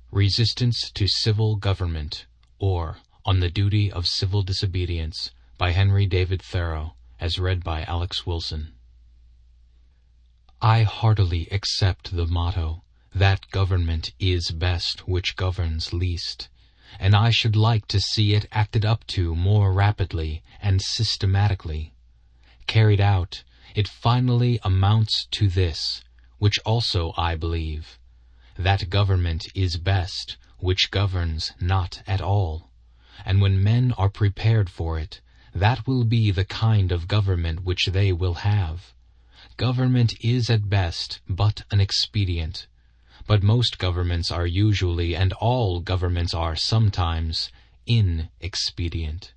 Resistance to Civil Government, or On the Duty of Civil Disobedience, by Henry David Thoreau, as read by Alex Wilson. I heartily accept the motto, that government is best which governs least, and I should like to see it acted up to more rapidly and systematically. Carried out, it finally amounts to this, which also I believe, that government is best which governs not at all, and when men are prepared for it, that will be the kind of government which they will have. Government is at best but an expedient, but most governments are usually, and all governments are sometimes, inexpedient.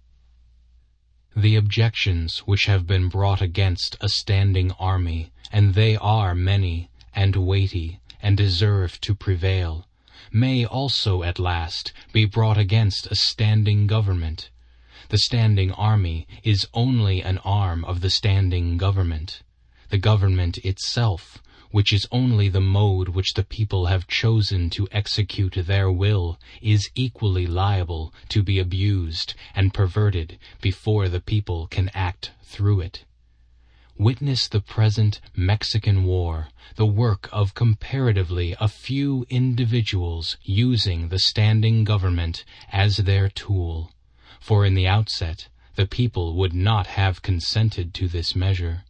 The objections which have been brought against a standing army, and they are many and weighty, and deserve to prevail, may also at last be brought against a standing government. The standing army is only an arm of the standing government. The government itself, which is only the mode which the people have chosen to execute their will, is equally liable to be abused and perverted before the people can act through it. Witness the present Mexican War, the work of comparatively a few individuals using the standing government as their tool, for in the outset the people would not have consented to this measure.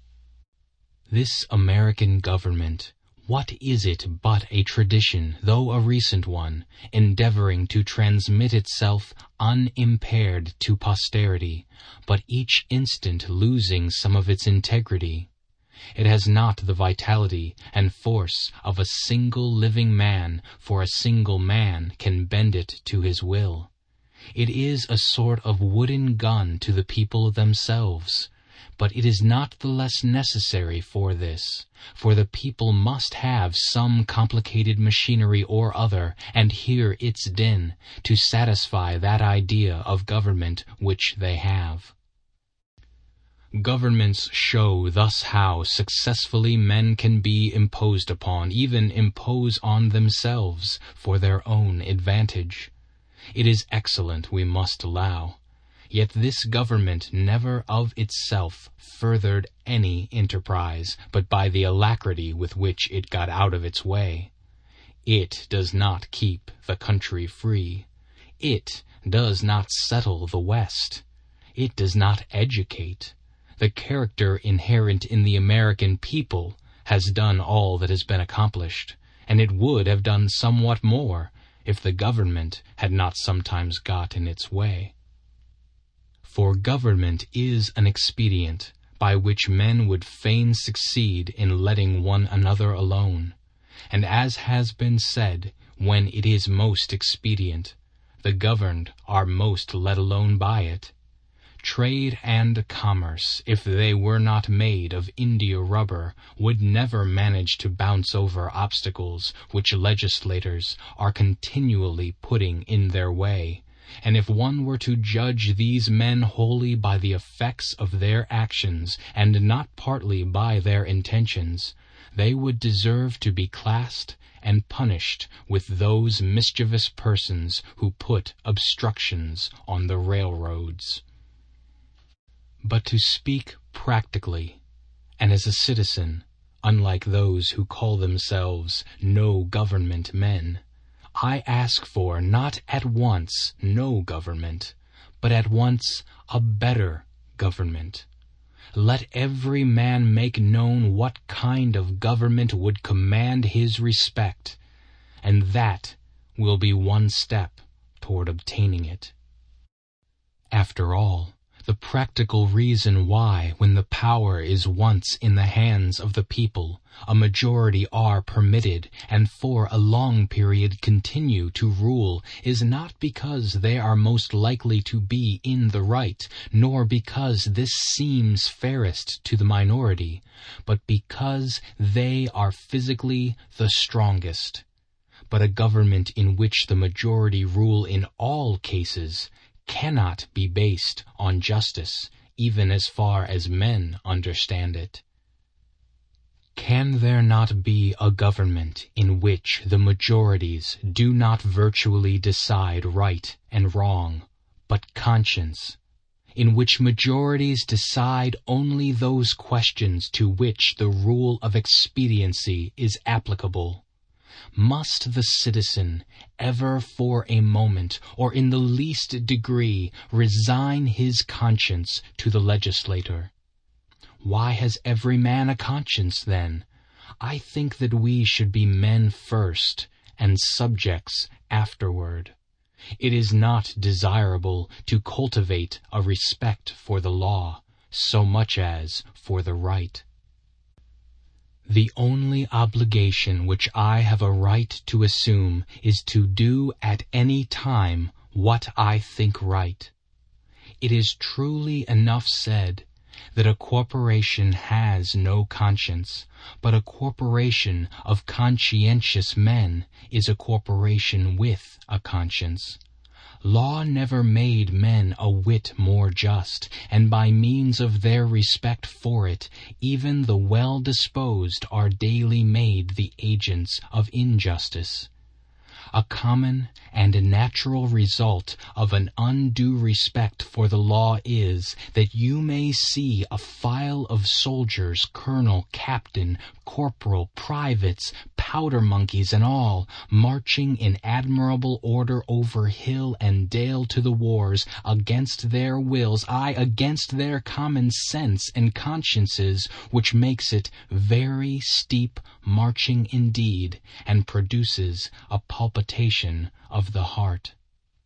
This American government, what is it but a tradition, though a recent one, endeavoring to transmit itself unimpaired to posterity, but each instant losing some of its integrity? It has not the vitality and force of a single living man, for a single man can bend it to his will. It is a sort of wooden gun to the people themselves, but it is not the less necessary for this, for the people must have some complicated machinery or other, and hear its din, to satisfy that idea of government which they have. Governments show thus how successfully men can be imposed upon, even impose on themselves, for their own advantage. It is excellent, we must allow. Yet this government never of itself furthered any enterprise, but by the alacrity with which it got out of its way. It does not keep the country free. It does not settle the West. It does not educate. The character inherent in the American people has done all that has been accomplished, and it would have done somewhat more if the government had not sometimes got in its way. For government is an expedient by which men would fain succeed in letting one another alone, and as has been said, when it is most expedient, the governed are most let alone by it. Trade and commerce, if they were not made of India rubber, would never manage to bounce over obstacles which legislators are continually putting in their way. And if one were to judge these men wholly by the effects of their actions, and not partly by their intentions, they would deserve to be classed and punished with those mischievous persons who put obstructions on the railroads. But to speak practically, and as a citizen, unlike those who call themselves no-government men, I ask for not at once no government, but at once a better government. Let every man make known what kind of government would command his respect, and that will be one step toward obtaining it. After all, the practical reason why, when the power is once in the hands of the people, a majority are permitted and for a long period continue to rule, is not because they are most likely to be in the right, nor because this seems fairest to the minority, but because they are physically the strongest. But a government in which the majority rule in all cases cannot be based on justice, even as far as men understand it. Can there not be a government in which the majorities do not virtually decide right and wrong, but conscience, in which majorities decide only those questions to which the rule of expediency is applicable? Must the citizen ever for a moment or in the least degree resign his conscience to the legislator? Why has every man a conscience, then? I think that we should be men first and subjects afterward. It is not desirable to cultivate a respect for the law so much as for the right. The only obligation which I have a right to assume is to do at any time what I think right. It is truly enough said that a corporation has no conscience, but a corporation of conscientious men is a corporation with a conscience. Law never made men a whit more just, and by means of their respect for it, even the well-disposed are daily made the agents of injustice. A common and a natural result of an undue respect for the law is that you may see a file of soldiers, colonel, captain, corporal, privates, powder monkeys and all, marching in admirable order over hill and dale to the wars, against their wills, aye, against their common sense and consciences, which makes it very steep marching indeed, and produces a palpitation of the heart.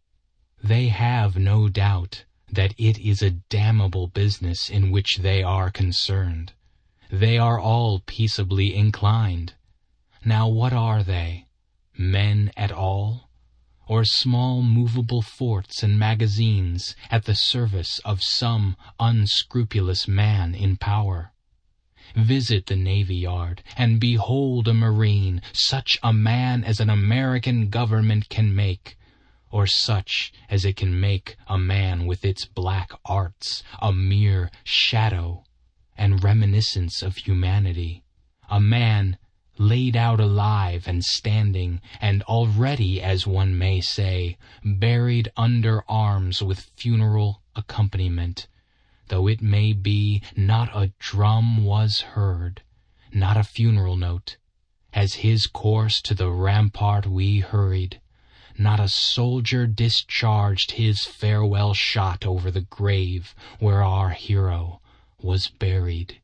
They have no doubt that it is a damnable business in which they are concerned. They are all peaceably inclined. Now what are they? Men at all? Or small movable forts and magazines at the service of some unscrupulous man in power? Visit the Navy Yard and behold a Marine, such a man as an American government can make, or such as it can make a man with its black arts, a mere shadow and reminiscence of humanity, a man laid out alive and standing, and already, as one may say, buried under arms with funeral accompaniment, though it may be not a drum was heard, not a funeral note, as his course to the rampart we hurried, not a soldier discharged his farewell shot over the grave where our hero was buried.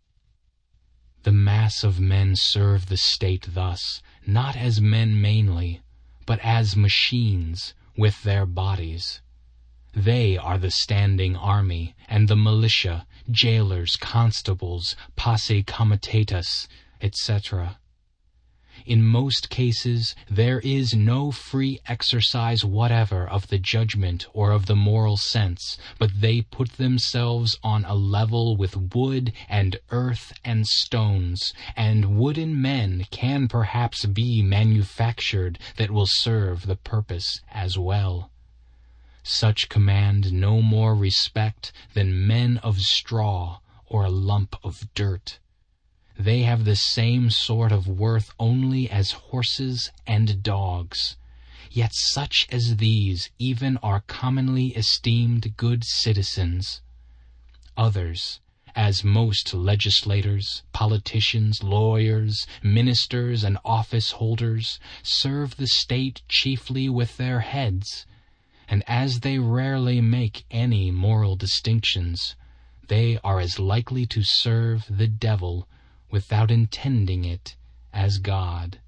The mass of men serve the state thus, not as men mainly, but as machines with their bodies. They are the standing army and the militia, jailers, constables, posse comitatus, etc. In most cases there is no free exercise whatever of the judgment or of the moral sense, but they put themselves on a level with wood and earth and stones, and wooden men can perhaps be manufactured that will serve the purpose as well. Such command no more respect than men of straw or a lump of dirt. They have the same sort of worth only as horses and dogs. Yet such as these even are commonly esteemed good citizens. Others, as most legislators, politicians, lawyers, ministers, and office holders, serve the state chiefly with their heads, and as they rarely make any moral distinctions, they are as likely to serve the devil without intending it as God.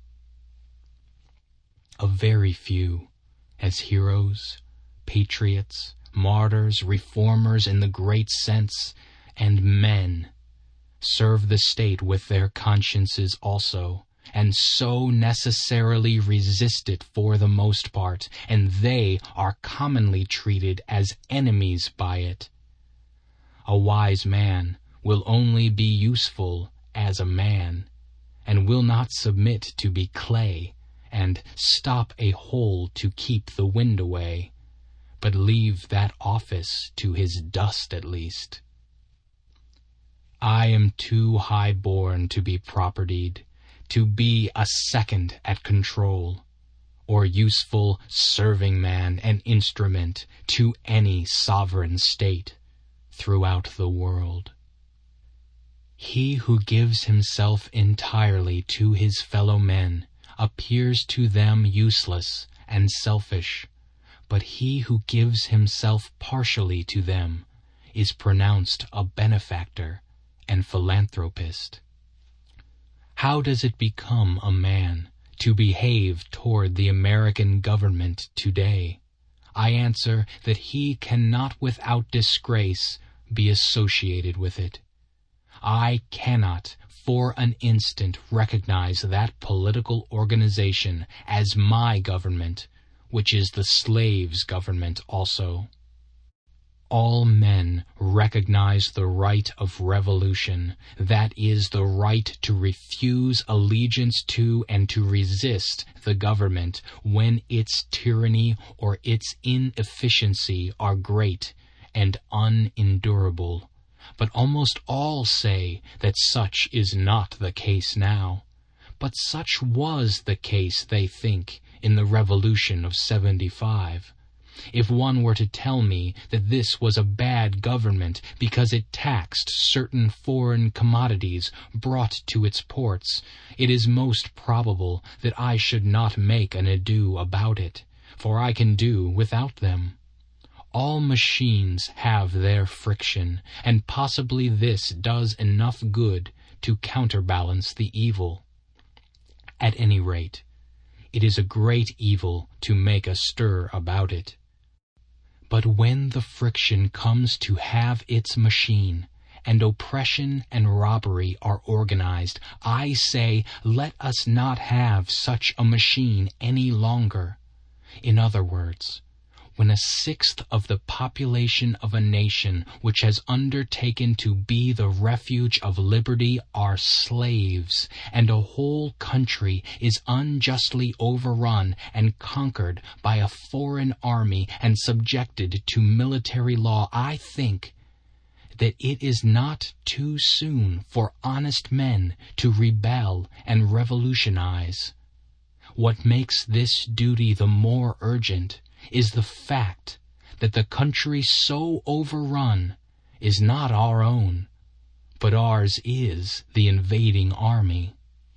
A very few, as heroes, patriots, martyrs, reformers in the great sense, and men, serve the state with their consciences also, and so necessarily resist it for the most part, and they are commonly treated as enemies by it. A wise man will only be useful as a man, and will not submit to be clay, and stop a hole to keep the wind away, but leave that office to his dust at least. I am too high-born to be propertied, to be a second at control, or useful serving man and instrument to any sovereign state throughout the world. He who gives himself entirely to his fellow men appears to them useless and selfish, but he who gives himself partially to them is pronounced a benefactor and philanthropist. How does it become a man to behave toward the American government today? I answer that he cannot without disgrace be associated with it. I cannot for an instant recognize that political organization as my government, which is the slave's government also. All men recognize the right of revolution, that is, the right to refuse allegiance to and to resist the government when its tyranny or its inefficiency are great and unendurable. But almost all say that such is not the case now. But such was the case, they think, in the Revolution of '75. If one were to tell me that this was a bad government because it taxed certain foreign commodities brought to its ports, it is most probable that I should not make an ado about it, for I can do without them. All machines have their friction, and possibly this does enough good to counterbalance the evil. At any rate, it is a great evil to make a stir about it. But when the friction comes to have its machine, and oppression and robbery are organized, I say, let us not have such a machine any longer. In other words, when 1/6 of the population of a nation which has undertaken to be the refuge of liberty are slaves, and a whole country is unjustly overrun and conquered by a foreign army and subjected to military law, I think that it is not too soon for honest men to rebel and revolutionize. What makes this duty the more urgent is the fact that the country so overrun is not our own, but ours is the invading army.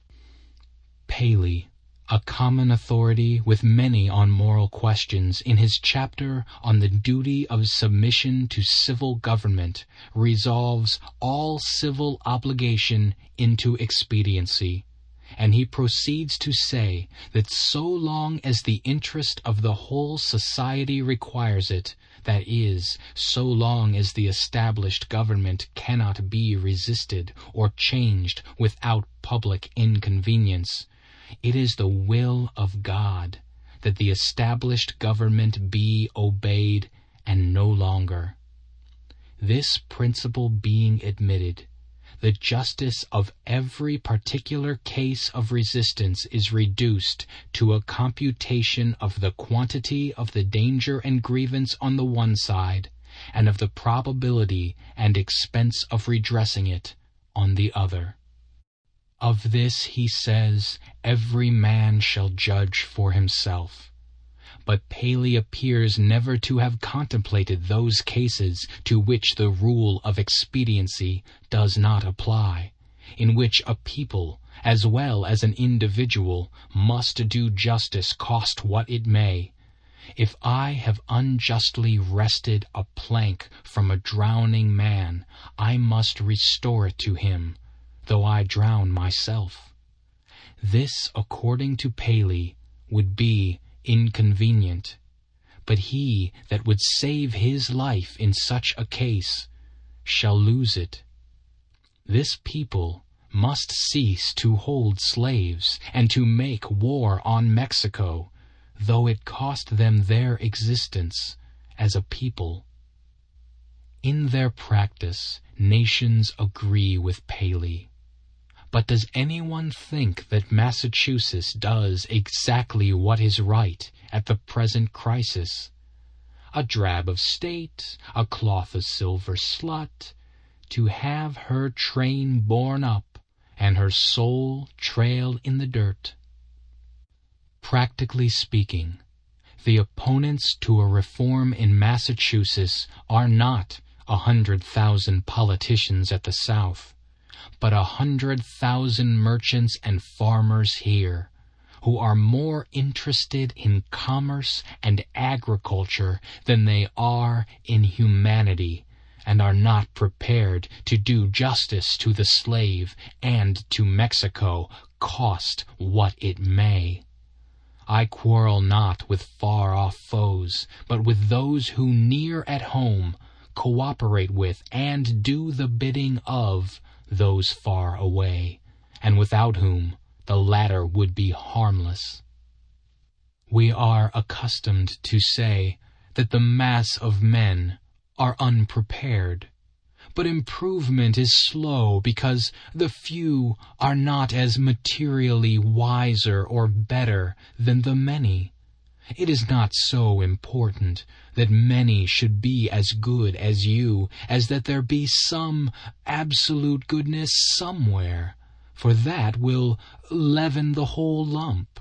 Paley, a common authority with many on moral questions, in his chapter on the duty of submission to civil government, resolves all civil obligation into expediency. And he proceeds to say that so long as the interest of the whole society requires it, that is, so long as the established government cannot be resisted or changed without public inconvenience, it is the will of God that the established government be obeyed and no longer. This principle being admitted, the justice of every particular case of resistance is reduced to a computation of the quantity of the danger and grievance on the one side, and of the probability and expense of redressing it on the other. Of this he says, every man shall judge for himself. But Paley appears never to have contemplated those cases to which the rule of expediency does not apply, in which a people, as well as an individual, must do justice cost what it may. If I have unjustly wrested a plank from a drowning man, I must restore it to him, though I drown myself. This, according to Paley, would be inconvenient, but he that would save his life in such a case shall lose it. This people must cease to hold slaves and to make war on Mexico, though it cost them their existence as a people. In their practice, nations agree with Paley. But does anyone think that Massachusetts does exactly what is right at the present crisis? A drab of state, a cloth of silver slut, to have her train borne up and her soul trail in the dirt. Practically speaking, the opponents to a reform in Massachusetts are not 100,000 politicians at the South, but 100,000 merchants and farmers here, who are more interested in commerce and agriculture than they are in humanity, and are not prepared to do justice to the slave and to Mexico, cost what it may. I quarrel not with far-off foes, but with those who near at home cooperate with and do the bidding of those far away, and without whom the latter would be harmless. We are accustomed to say that the mass of men are unprepared, but improvement is slow because the few are not as materially wiser or better than the many. It is not so important that many should be as good as you as that there be some absolute goodness somewhere, for that will leaven the whole lump.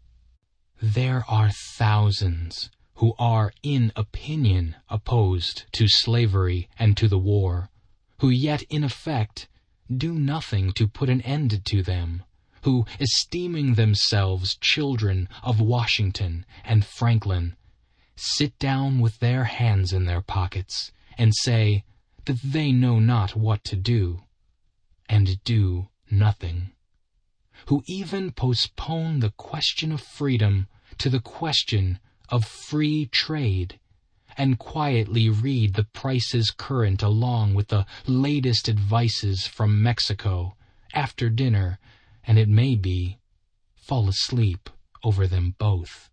There are thousands who are in opinion opposed to slavery and to the war, who yet in effect do nothing to put an end to them, who, esteeming themselves children of Washington and Franklin, sit down with their hands in their pockets and say that they know not what to do, and do nothing, who even postpone the question of freedom to the question of free trade, and quietly read the prices current along with the latest advices from Mexico after dinner, and it may be fall asleep over them both.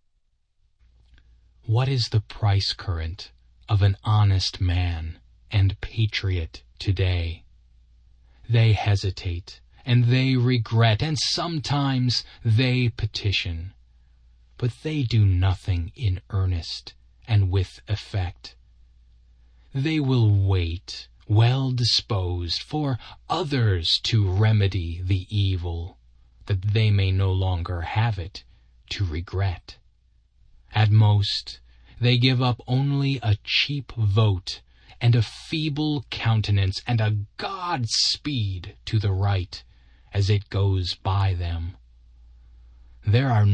What is the price current of an honest man and patriot today? They hesitate, and they regret, and sometimes they petition, but they do nothing in earnest and with effect. They will wait, well disposed, for others to remedy the evil, that they may no longer have it to regret. At most, they give up only a cheap vote and a feeble countenance and a Godspeed to the right as it goes by them. There are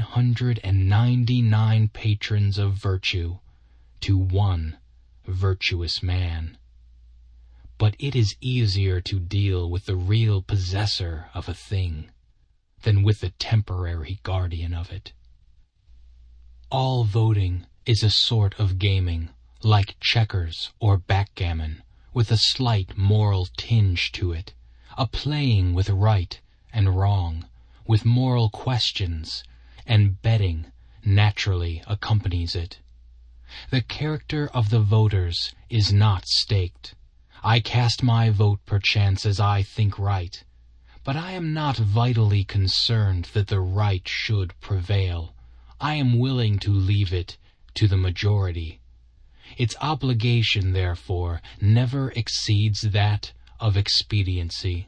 999 patrons of virtue to one virtuous man. But it is easier to deal with the real possessor of a thing than with the temporary guardian of it. All voting is a sort of gaming, like checkers or backgammon, with a slight moral tinge to it, a playing with right and wrong, with moral questions, and betting naturally accompanies it. The character of the voters is not staked. I cast my vote perchance as I think right, but I am not vitally concerned that the right should prevail. I am willing to leave it to the majority. Its obligation, therefore, never exceeds that of expediency.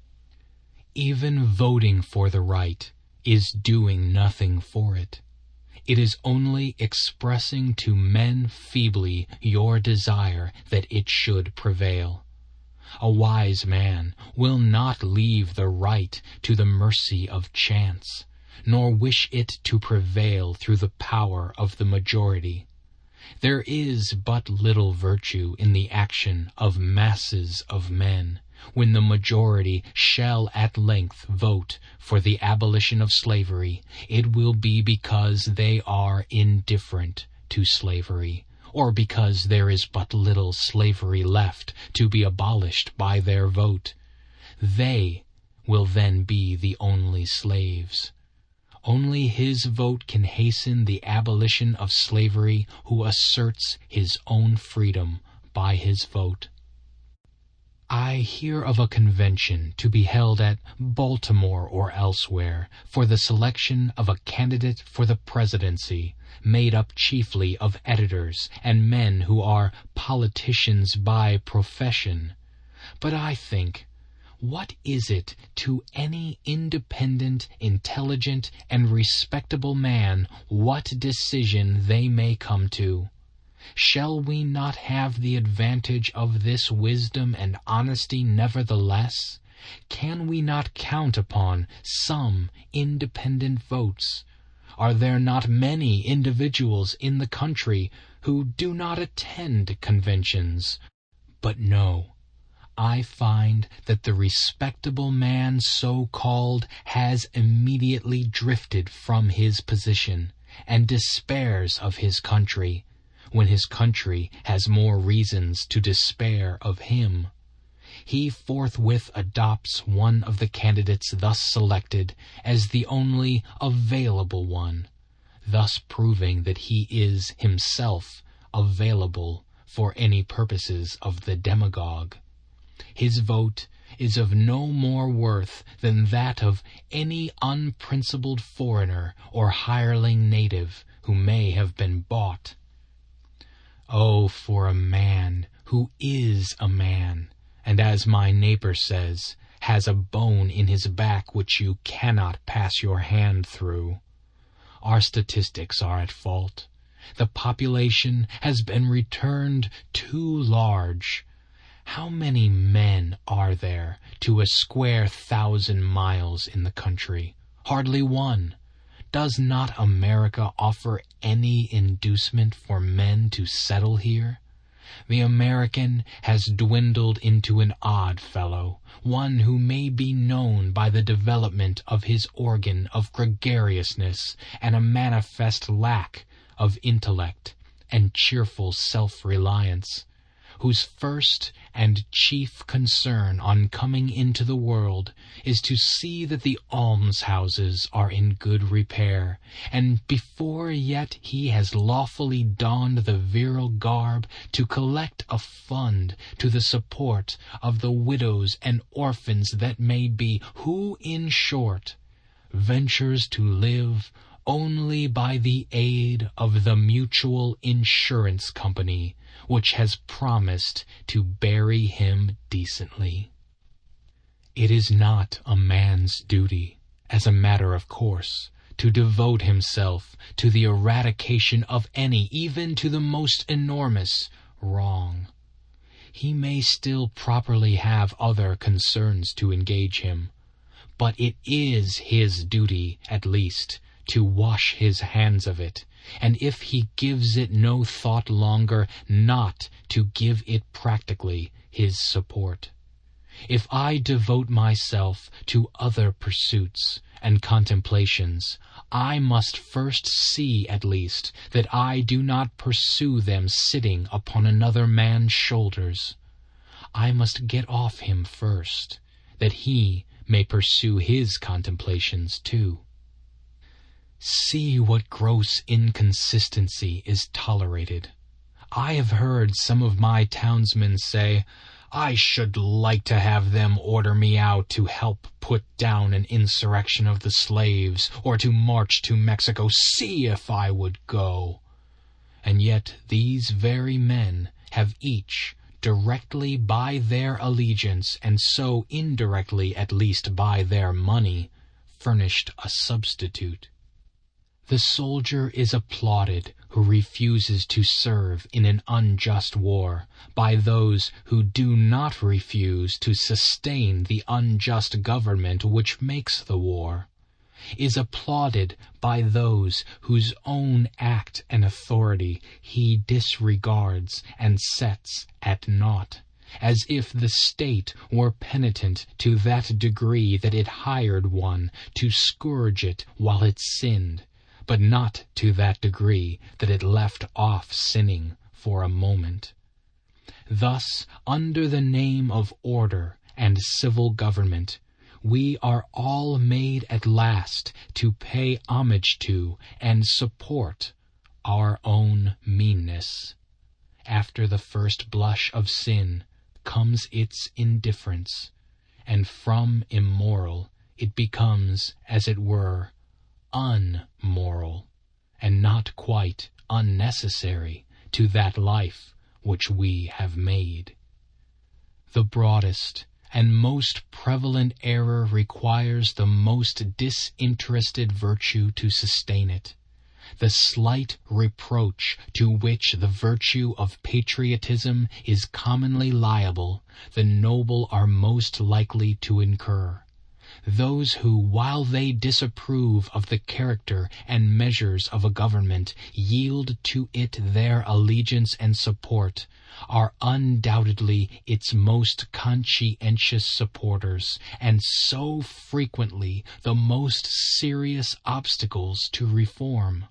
Even voting for the right is doing nothing for it. It is only expressing to men feebly your desire that it should prevail. A wise man will not leave the right to the mercy of chance, nor wish it to prevail through the power of the majority. There is but little virtue in the action of masses of men, when the majority shall at length vote for the abolition of slavery. It will be because they are indifferent to slavery, or because there is but little slavery left to be abolished by their vote. They will then be the only slaves. Only his vote can hasten the abolition of slavery who asserts his own freedom by his vote. I hear of a convention to be held at Baltimore or elsewhere for the selection of a candidate for the presidency, made up chiefly of editors and men who are politicians by profession. But I think, what is it to any independent, intelligent, and respectable man what decision they may come to? Shall we not have the advantage of this wisdom and honesty nevertheless? Can we not count upon some independent votes? Are there not many individuals in the country who do not attend conventions? But no, I find that the respectable man so-called has immediately drifted from his position and despairs of his country, when his country has more reasons to despair of him. He forthwith adopts one of the candidates thus selected as the only available one, thus proving that he is himself available for any purposes of the demagogue. His vote is of no more worth than that of any unprincipled foreigner or hireling native who may have been bought. Oh, for a man who is a man, and as my neighbor says, has a bone in his back which you cannot pass your hand through. Our statistics are at fault. The population has been returned too large. How many men are there to a square 1,000 miles in the country? Hardly one. Does not America offer any inducement for men to settle here? The American has dwindled into an odd fellow, one who may be known by the development of his organ of gregariousness and a manifest lack of intellect and cheerful self-reliance, whose first and chief concern on coming into the world is to see that the almshouses are in good repair, and before yet he has lawfully donned the virile garb, to collect a fund to the support of the widows and orphans that may be, who, in short, ventures to live only by the aid of the Mutual Insurance Company, which has promised to bury him decently. It is not a man's duty, as a matter of course, to devote himself to the eradication of any, even to the most enormous, wrong. He may still properly have other concerns to engage him, but it is his duty, at least, to wash his hands of it, and if he gives it no thought longer, not to give it practically his support. If I devote myself to other pursuits and contemplations, I must first see at least that I do not pursue them sitting upon another man's shoulders. I must get off him first, that he may pursue his contemplations too. See what gross inconsistency is tolerated. I have heard some of my townsmen say, I should like to have them order me out to help put down an insurrection of the slaves, or to march to Mexico. See if I would go. And yet these very men have each, directly by their allegiance, and so indirectly at least by their money, furnished a substitute. The soldier is applauded who refuses to serve in an unjust war by those who do not refuse to sustain the unjust government which makes the war, is applauded by those whose own act and authority he disregards and sets at naught, as if the state were penitent to that degree that it hired one to scourge it while it sinned, but not to that degree that it left off sinning for a moment. Thus, under the name of order and civil government, we are all made at last to pay homage to and support our own meanness. After the first blush of sin comes its indifference, and from immoral it becomes, as it were, unmoral, and not quite unnecessary to that life which we have made. The broadest and most prevalent error requires the most disinterested virtue to sustain it. The slight reproach to which the virtue of patriotism is commonly liable, the noble are most likely to incur. Those who, while they disapprove of the character and measures of a government, yield to it their allegiance and support, are undoubtedly its most conscientious supporters, and so frequently the most serious obstacles to reform.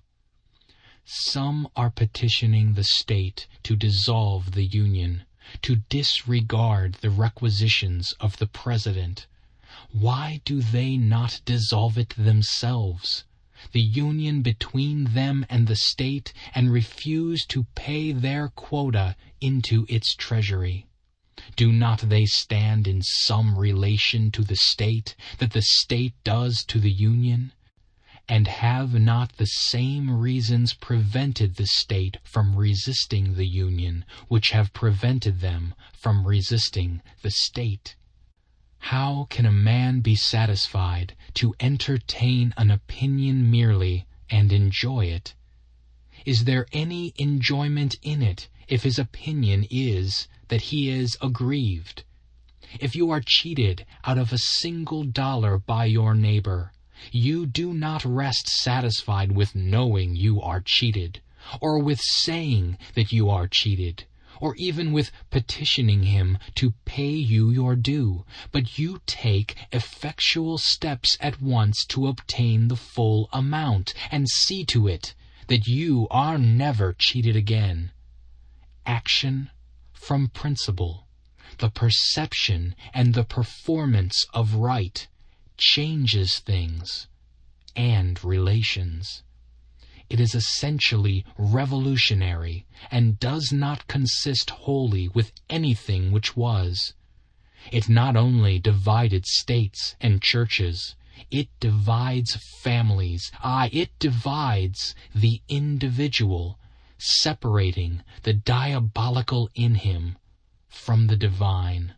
Some are petitioning the state to dissolve the Union, to disregard the requisitions of the President. Why do they not dissolve it themselves, the union between them and the state, and refuse to pay their quota into its treasury? Do not they stand in some relation to the state that the state does to the union? And have not the same reasons prevented the state from resisting the union, which have prevented them from resisting the state? How can a man be satisfied to entertain an opinion merely and enjoy it? Is there any enjoyment in it if his opinion is that he is aggrieved? If you are cheated out of a single dollar by your neighbor, you do not rest satisfied with knowing you are cheated, or with saying that you are cheated, or even with petitioning him to pay you your due, but you take effectual steps at once to obtain the full amount, and see to it that you are never cheated again. Action from principle, the perception and the performance of right, changes things and relations. It is essentially revolutionary and does not consist wholly with anything which was. It not only divided states and churches, it divides families, it divides the individual, separating the diabolical in him from the divine.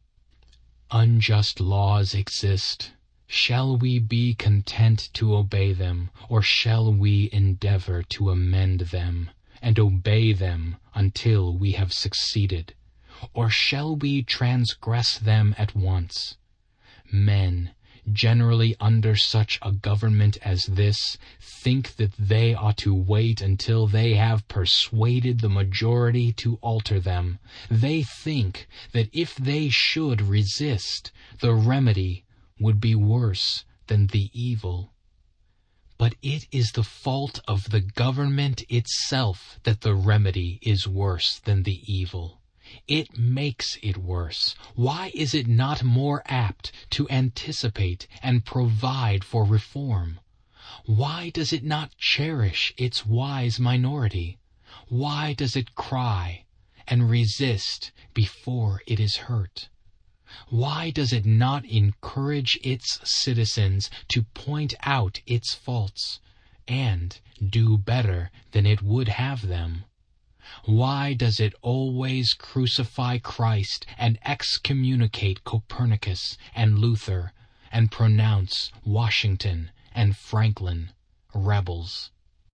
Unjust laws exist. Shall we be content to obey them, or shall we endeavor to amend them, and obey them until we have succeeded? Or shall we transgress them at once? Men, generally under such a government as this, think that they ought to wait until they have persuaded the majority to alter them. They think that if they should resist, the remedy would be worse than the evil. But it is the fault of the government itself that the remedy is worse than the evil. It makes it worse. Why is it not more apt to anticipate and provide for reform? Why does it not cherish its wise minority? Why does it cry and resist before it is hurt? Why does it not encourage its citizens to point out its faults and do better than it would have them? Why does it always crucify Christ and excommunicate Copernicus and Luther and pronounce Washington and Franklin rebels?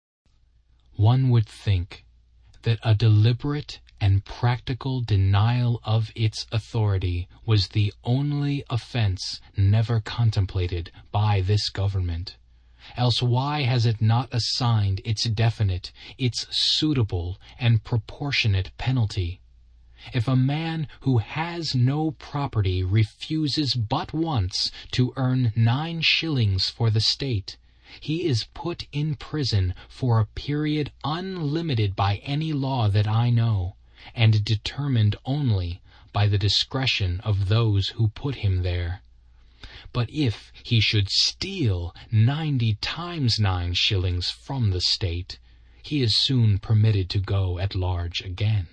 One would think that a deliberate and practical denial of its authority was the only offense never contemplated by this government. Else why has it not assigned its definite, its suitable and proportionate penalty? If a man who has no property refuses but once to earn 9 shillings for the state, he is put in prison for a period unlimited by any law that I know, and determined only by the discretion of those who put him there. But if he should steal 90 times 9 shillings from the state, he is soon permitted to go at large again.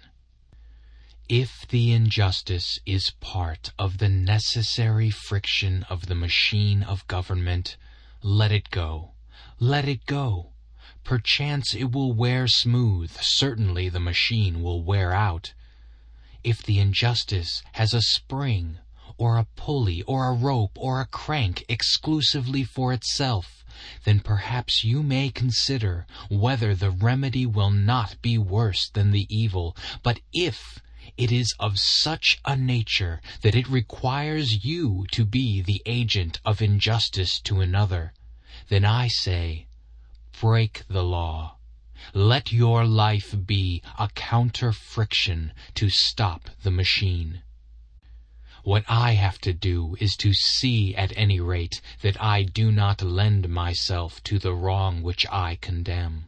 If the injustice is part of the necessary friction of the machine of government, let it go. Let it go. Perchance it will wear smooth. Certainly the machine will wear out. If the injustice has a spring, or a pulley, or a rope, or a crank exclusively for itself, then perhaps you may consider whether the remedy will not be worse than the evil. But if it is of such a nature that it requires you to be the agent of injustice to another, then I say, break the law. Let your life be a counter-friction to stop the machine. What I have to do is to see at any rate that I do not lend myself to the wrong which I condemn.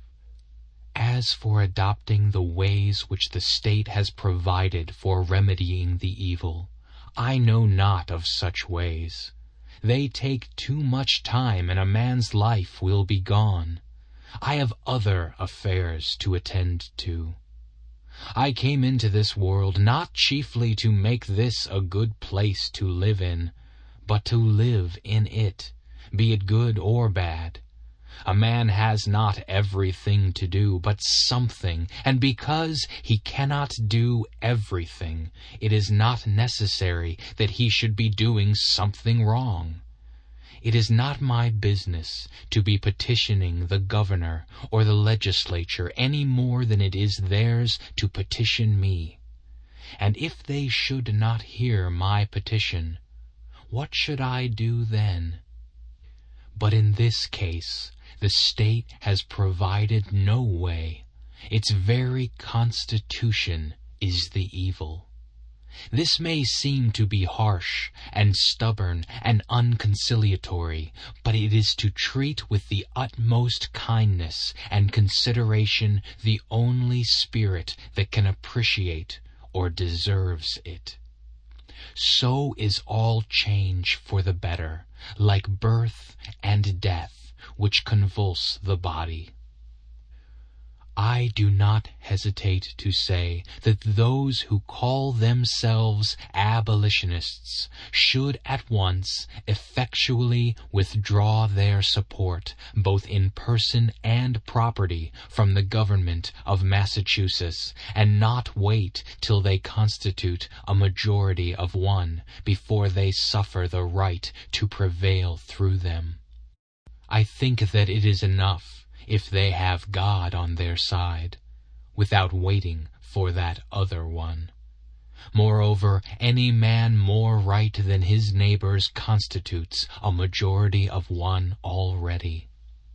As for adopting the ways which the state has provided for remedying the evil, I know not of such ways. They take too much time, and a man's life will be gone. I have other affairs to attend to. I came into this world not chiefly to make this a good place to live in, but to live in it, be it good or bad. A man has not everything to do, but something, and because he cannot do everything, it is not necessary that he should be doing something wrong. It is not my business to be petitioning the governor or the legislature any more than it is theirs to petition me. And if they should not hear my petition, what should I do then? But in this case, the state has provided no way. Its very constitution is the evil. This may seem to be harsh and stubborn and unconciliatory, but it is to treat with the utmost kindness and consideration the only spirit that can appreciate or deserves it. So is all change for the better, like birth and death, which convulse the body. I do not hesitate to say that those who call themselves abolitionists should at once effectually withdraw their support, both in person and property, from the government of Massachusetts, and not wait till they constitute a majority of one before they suffer the right to prevail through them. I think that it is enough if they have God on their side, without waiting for that other one. Moreover, any man more right than his neighbors constitutes a majority of one already.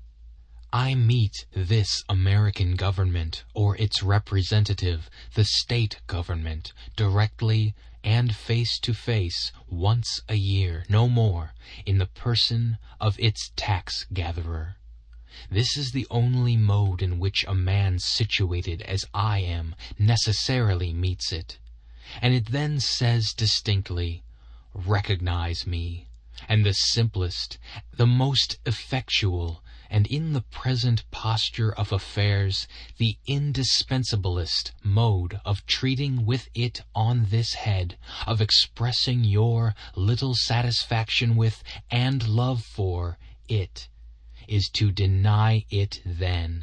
I meet this American government, or its representative, the state government, directly and face to face once a year, no more, in the person of its tax gatherer. This is the only mode in which a man situated as I am necessarily meets it. And it then says distinctly, recognize me, and the simplest, the most effectual, and in the present posture of affairs, the indispensablest mode of treating with it on this head, of expressing your little satisfaction with and love for it, is to deny it then.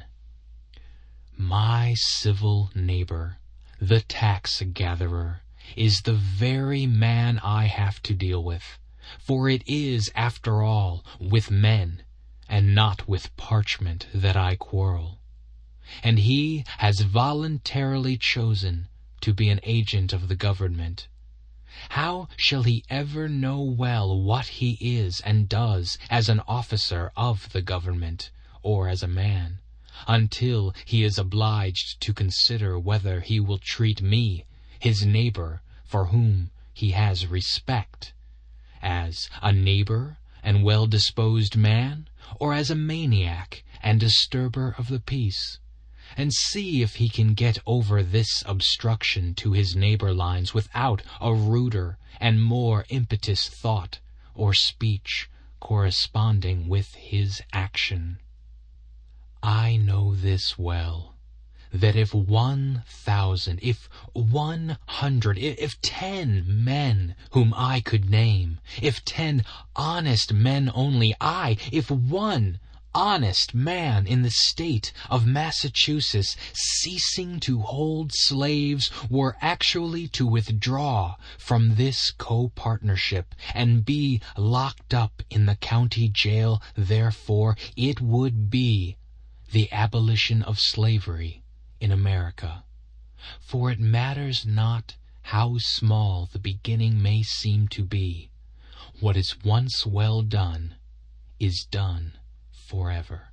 My civil neighbor, the tax-gatherer, is the very man I have to deal with, for it is, after all, with men, and not with parchment, that I quarrel. And he has voluntarily chosen to be an agent of the government. How shall he ever know well what he is and does as an officer of the government, or as a man, until he is obliged to consider whether he will treat me, his neighbor, for whom he has respect, as a neighbor and well-disposed man, or as a maniac and disturber of the peace? And see if he can get over this obstruction to his neighbor lines without a ruder and more impetuous thought or speech corresponding with his action. I know this well, that if 1,000, if 100, if 10 men whom I could name, if 10 honest men only, if one honest man in the state of Massachusetts ceasing to hold slaves were actually to withdraw from this co-partnership and be locked up in the county jail, therefore it would be the abolition of slavery in America. For it matters not how small the beginning may seem to be. What is once well done is done forever.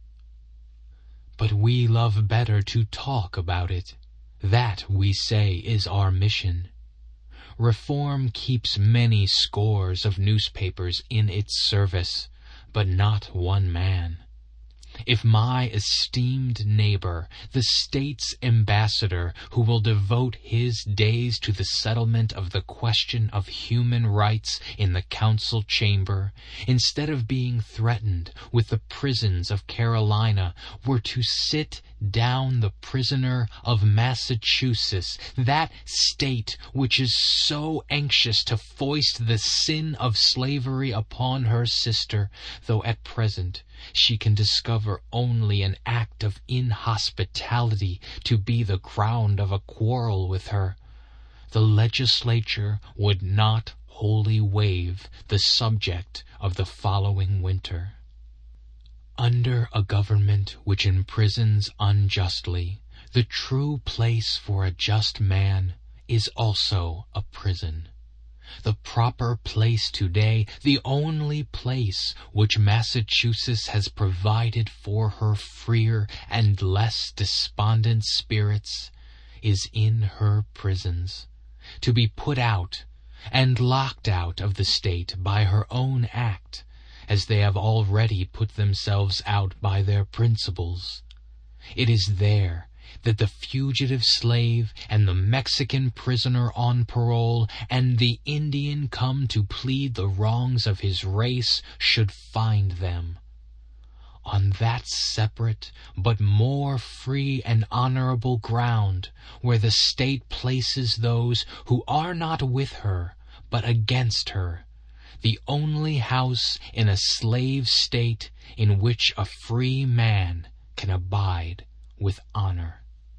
But we love better to talk about it. That, we say, is our mission. Reform keeps many scores of newspapers in its service, but not one man. If my esteemed neighbor, the state's ambassador, who will devote his days to the settlement of the question of human rights in the council chamber, instead of being threatened with the prisons of Carolina, were to sit down the prisoner of Massachusetts, that state which is so anxious to foist the sin of slavery upon her sister, though at present she can discover only an act of inhospitality to be the ground of a quarrel with her, the legislature would not wholly waive the subject of the following winter. Under a government which imprisons unjustly, the true place for a just man is also a prison. The proper place today, the only place which Massachusetts has provided for her freer and less despondent spirits, is in her prisons, to be put out and locked out of the state by her own act, as they have already put themselves out by their principles. It is there that the fugitive slave and the Mexican prisoner on parole and the Indian come to plead the wrongs of his race should find them. On that separate but more free and honorable ground where the state places those who are not with her but against her, the only house in a slave state in which a free man can abide with honor.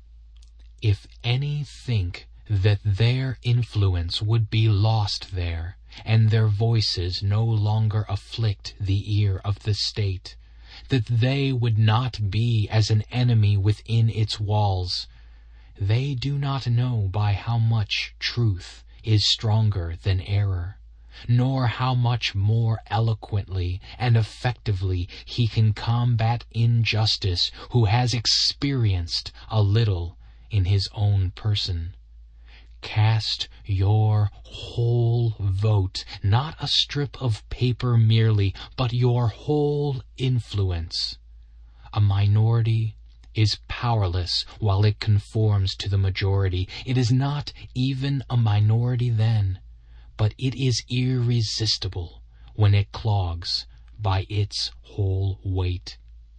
If any think that their influence would be lost there, and their voices no longer afflict the ear of the state, that they would not be as an enemy within its walls, they do not know by how much truth is stronger than error, nor how much more eloquently and effectively he can combat injustice who has experienced a little in his own person. Cast your whole vote, not a strip of paper merely, but your whole influence. A minority is powerless while it conforms to the majority. It is not even a minority then, but it is irresistible when it clogs by its whole weight.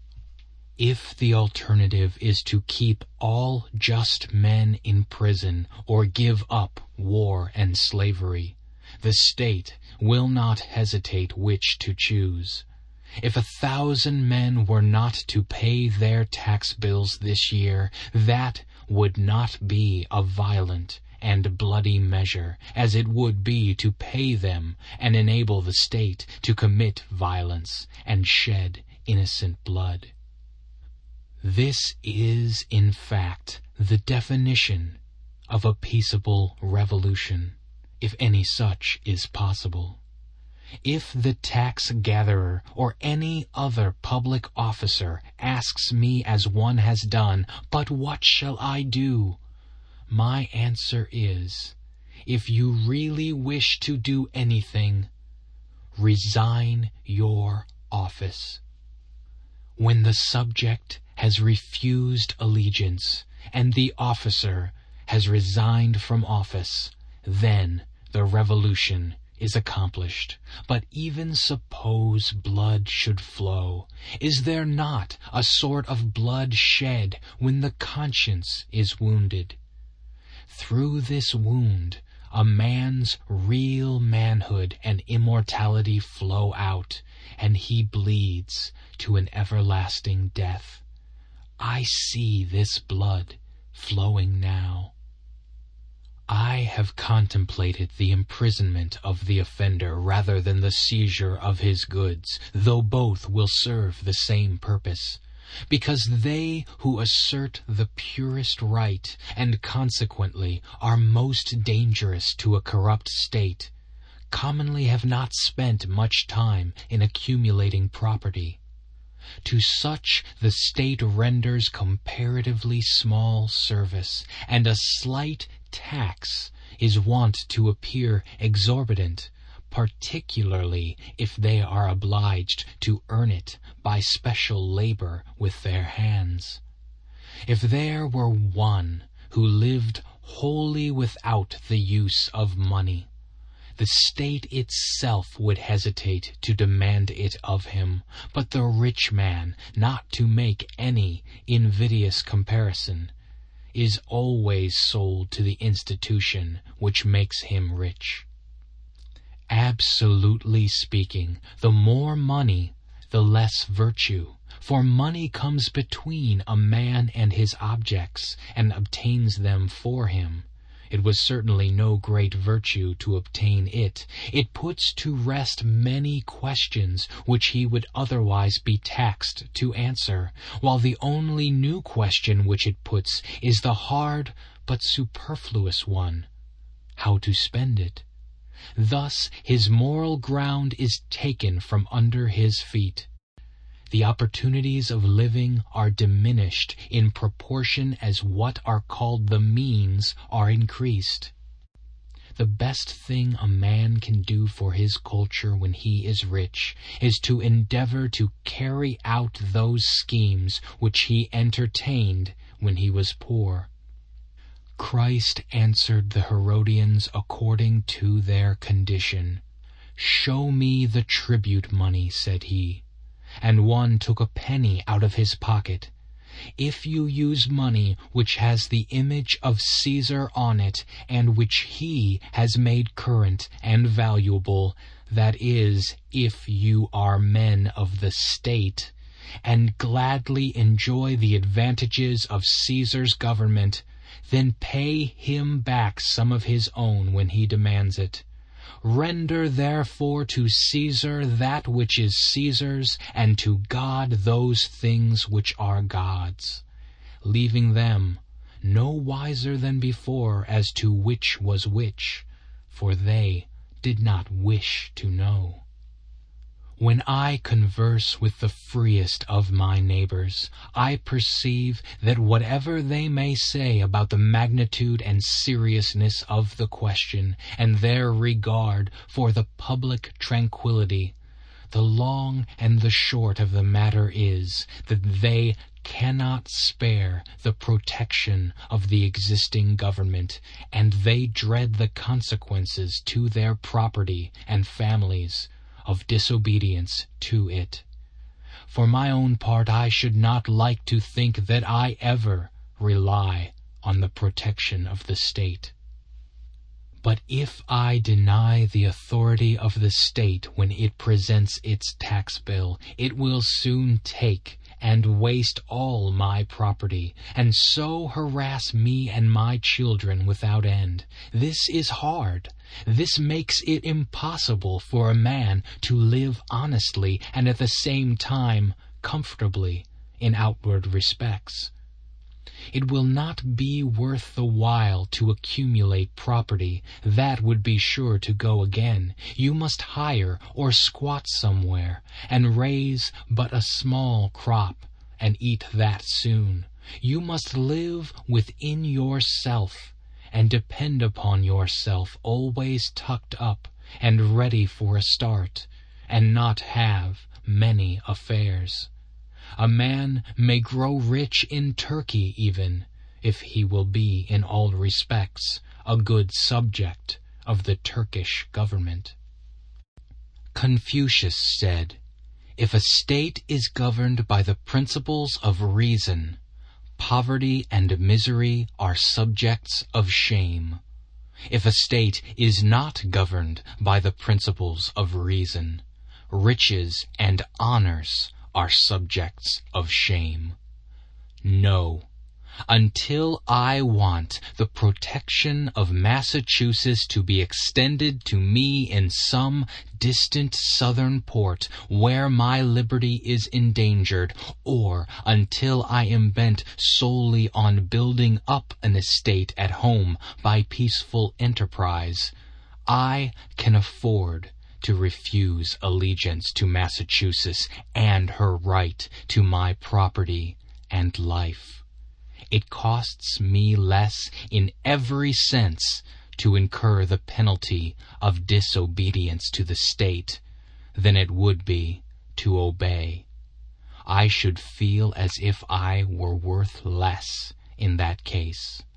If the alternative is to keep all just men in prison or give up war and slavery, the state will not hesitate which to choose. If 1,000 men were not to pay their tax bills this year, that would not be a violent and bloody measure, as it would be to pay them and enable the state to commit violence and shed innocent blood. This is, in fact, the definition of a peaceable revolution, if any such is possible. If the tax-gatherer or any other public officer asks me as one has done, "But what shall I do?" my answer is, if you really wish to do anything, resign your office. When the subject has refused allegiance and the officer has resigned from office, then the revolution is accomplished. But even suppose blood should flow, is there not a sort of blood shed when the conscience is wounded? Through this wound a man's real manhood and immortality flow out, and he bleeds to an everlasting death. I see this blood flowing now. I have contemplated the imprisonment of the offender rather than the seizure of his goods, though both will serve the same purpose, because they who assert the purest right and consequently are most dangerous to a corrupt state commonly have not spent much time in accumulating property. To such the state renders comparatively small service, and a slight tax is wont to appear exorbitant, particularly if they are obliged to earn it by special labor with their hands. If there were one who lived wholly without the use of money, the state itself would hesitate to demand it of him, but the rich man, not to make any invidious comparison, is always sold to the institution which makes him rich. Absolutely speaking, the more money, the less virtue, for money comes between a man and his objects and obtains them for him. It was certainly no great virtue to obtain it. It puts to rest many questions which he would otherwise be taxed to answer, while the only new question which it puts is the hard but superfluous one, how to spend it. Thus his moral ground is taken from under his feet. The opportunities of living are diminished in proportion as what are called the means are increased. The best thing a man can do for his culture when he is rich is to endeavor to carry out those schemes which he entertained when he was poor. Christ answered the Herodians according to their condition. "Show me the tribute money," said he. And one took a penny out of his pocket. "If you use money which has the image of Caesar on it, and which he has made current and valuable, that is, if you are men of the state, and gladly enjoy the advantages of Caesar's government, then pay him back some of his own when he demands it. Render therefore to Caesar that which is Caesar's, and to God those things which are God's," leaving them no wiser than before as to which was which, for they did not wish to know. When I converse with the freest of my neighbors, I perceive that whatever they may say about the magnitude and seriousness of the question, and their regard for the public tranquillity, the long and the short of the matter is that they cannot spare the protection of the existing government, and they dread the consequences to their property and families of disobedience to it. For my own part, I should not like to think that I ever rely on the protection of the state. But if I deny the authority of the state when it presents its tax bill, it will soon take and waste all my property, and so harass me and my children without end. This is hard. This makes it impossible for a man to live honestly and at the same time comfortably in outward respects. It will not be worth the while to accumulate property. That would be sure to go again. You must hire or squat somewhere, and raise but a small crop, and eat that soon. You must live within yourself, and depend upon yourself, always tucked up and ready for a start, and not have many affairs. A man may grow rich in Turkey even, if he will be in all respects a good subject of the Turkish government. Confucius said, "If a state is governed by the principles of reason, poverty and misery are subjects of shame. If a state is not governed by the principles of reason, riches and honors are subjects of shame. No, until I want the protection of Massachusetts to be extended to me in some distant southern port where my liberty is endangered, or until I am bent solely on building up an estate at home by peaceful enterprise, I can afford to refuse allegiance to Massachusetts and her right to my property and life. It costs me less in every sense to incur the penalty of disobedience to the state than it would be to obey. I should feel as if I were worth less in that case.